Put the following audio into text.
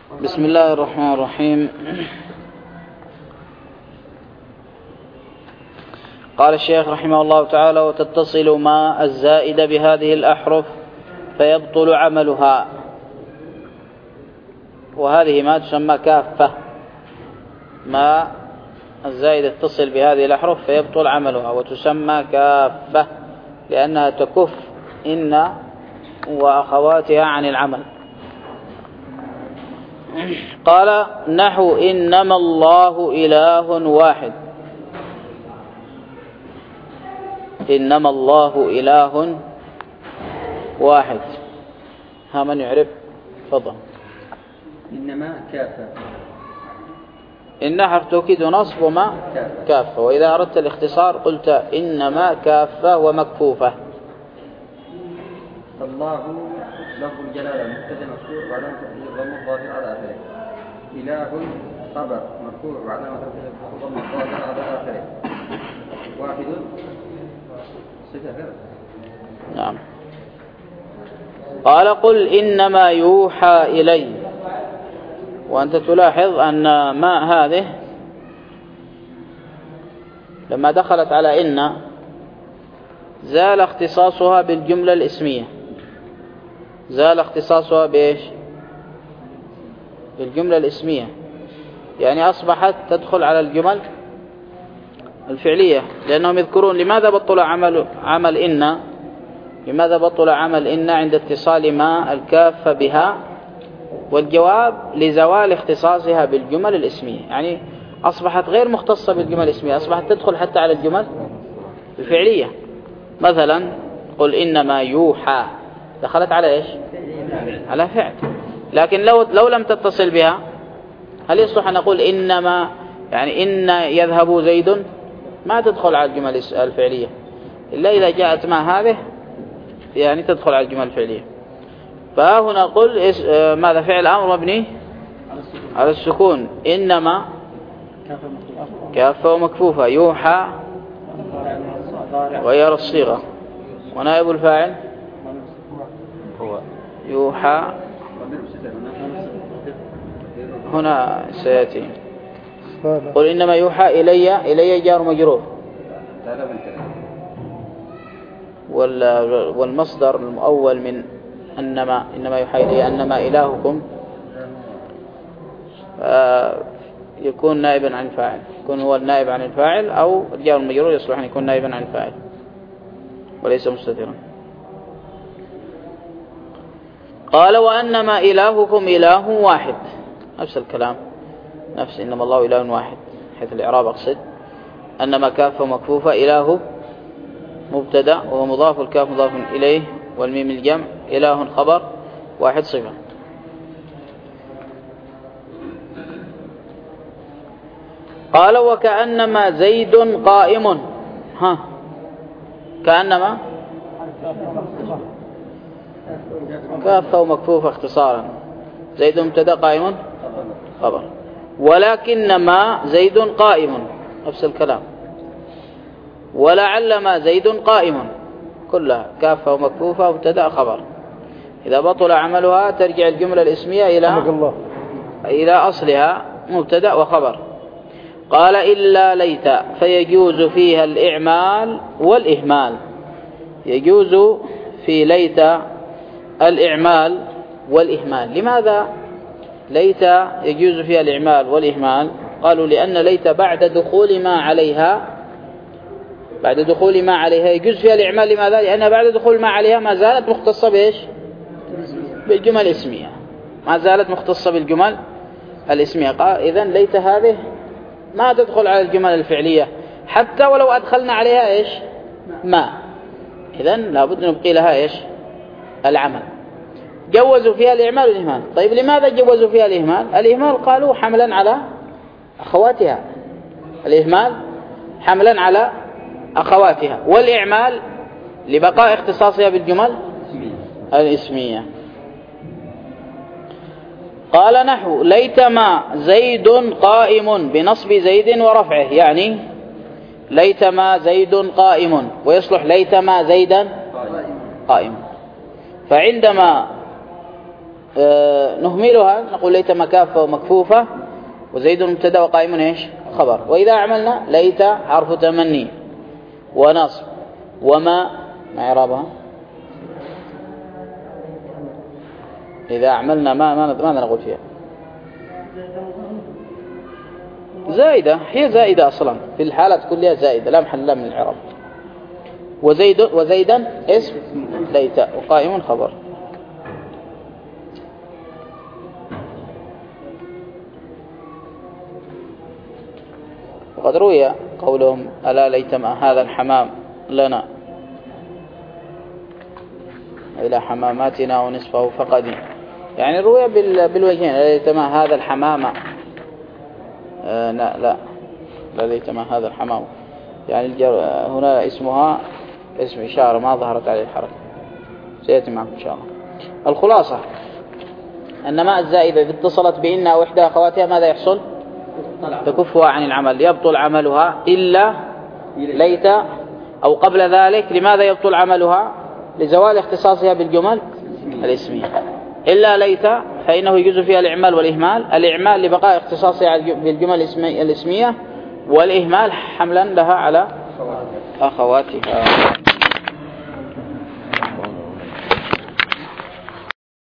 بسم الله الرحمن الرحيم. قال الشيخ رحمه الله تعالى: وتتصل ما الزائدة بهذه الأحرف فيبطل عملها. وهذه ما تسمى كافة، ما الزائدة تتصل بهذه الأحرف فيبطل عملها، وتسمى كافة لأنها تكف إن وأخواتها عن العمل. قال: نحو إنما الله إله واحد. إنما الله إله واحد. ها من يعرف؟ تفضل. إنما كافة. إن حرف توكيد ونصب، وما كافة. وإذا أردت الاختصار قلت إنما كافة ومكفوفة. الله لفظ الجلالة مبتدأ مرفوع وعلامة رفعه الضم الظاهر على آخره. إله خبر مرفوع وعلامة رفعه الضم الظاهر على آخره. واحد صفة. نعم. قال: قل إنما يوحى إلي. وأنت تلاحظ أن ما هذه لما دخلت على إن زال اختصاصها بالجملة الاسمية. زال اختصاصها بإيش؟ بالجملة الاسمية، يعني أصبحت تدخل على الجمل الفعلية، لأنهم يذكرون لماذا بطل عمل إن. لماذا بطل عمل إن عند اتصال ما الكافة بها؟ والجواب لزوال اختصاصها بالجمل الاسمية، يعني أصبحت غير مختصة بالجمل الاسمية، أصبحت تدخل حتى على الجمل الفعلية. مثلا قل إنما يوحى، دخلت على إيش؟ على فعل. لكن لو لم تتصل بها، هل يصلح أن نقول إنما، يعني إن يذهب زيد؟ ما تدخل على الجمل الفعلية إلا إذا جاءت ما هذه، يعني تدخل على الجمل الفعلية. فهنا نقول ماذا؟ فعل أمر مبني على السكون. إنما كافة ومكفوفة. يوحى غير الصيغة. ونائب الفاعل هو يوحى. هنا سيأتي. قل إنما يوحى إلي. إلي جار مجرور، والمصدر المؤول من إنما يوحى إلي أنما إلهكم يكون نائبا عن الفاعل، يكون هو النائب عن الفاعل، أو الجار المجرور يصلح أن يكون نائبا عن الفاعل وليس مستترا. قال: وأنما إلهكم إله واحد. نفس الكلام، نفس إنما الله إله واحد حيث الإعراب أقصد. أنما كافة مكفوفة. إله مبتدأ وهو مضاف، الكاف مضاف إليه، والميم الجمع. إله خبر، واحد صفة. قال: وكأنما زيد قائم. ها، كأنما كافة ومكفوفة اختصارا. زيد مبتدأ قائم خبر. ولكنما زيد قائم، نفس الكلام. ولعلما زيد قائم، كلها كافة ومكفوفة مبتدأ خبر. إذا بطل عملها ترجع الجملة الاسمية إلى أصلها مبتدأ وخبر. قال: إلا ليت فيجوز فيها الإعمال والإهمال. يجوز في ليت الإعمال والإهمال. لماذا ليت يجوز فيها الإعمال والإهمال؟ قالوا لأن ليت بعد دخول ما عليها يجوز فيها الإعمال. لماذا؟ لأن بعد دخول ما عليها ما زالت مختصة بإيش؟ بالجمل الاسمية، ما زالت مختصة بالجمل الاسمية. قال: إذن ليت هذه ما تدخل على الجمل الفعلية حتى ولو أدخلنا عليها إيش؟ ما. إذن لابد نبقي لها إيش؟ العمل. جوزوا فيها الإعمال والإهمال. طيب لماذا جوزوا فيها الإهمال؟ الإهمال قالوا حملا على أخواتها. الإهمال حملا على أخواتها، والإعمال لبقاء اختصاصها بالجمل الاسمية. قال: نحو ليتما زيد قائم بنصب زيد ورفعه. يعني ليتما زيد قائم، ويصلح ليتما زيدا قائم. فعندما نهملها نقول ليتما كافة ومكفوفة وزيد مبتدا وقائم إيش خبر. وإذا عملنا ليت حرف تمني ونصب وما إعرابها. إذا عملنا ماذا نقول فيها؟ زائدة، هي زائدة أصلا في الحالات كلها زائدة لا محل لها من الإعراب. وزيدا اسم ليت وقائم خبر. وقد روي قولهم ألا ليتما هذا الحمام لنا إلى حماماتنا ونصفه فقد، يعني روي بالوجهين ألا ليتما هذا الحمام لا ليتما هذا الحمام، يعني هنا اسمها اسم إشارة ما ظهرت عليه الحركة، سيأتي معكم إن شاء الله. الخلاصة أن ما الزائدة إذا اتصلت بإن أو إحدى أخواتها ماذا يحصل؟ تكفها عن العمل، يبطل عملها إلا ليت، أو قبل ذلك لماذا يبطل عملها؟ لزوال اختصاصها بالجمل الاسمية. إلا ليت فإنه يجوز فيها الإعمال والإهمال، الإعمال لبقاء اختصاصها بالجمل الاسمية، والإهمال حملا لها على أخواتها.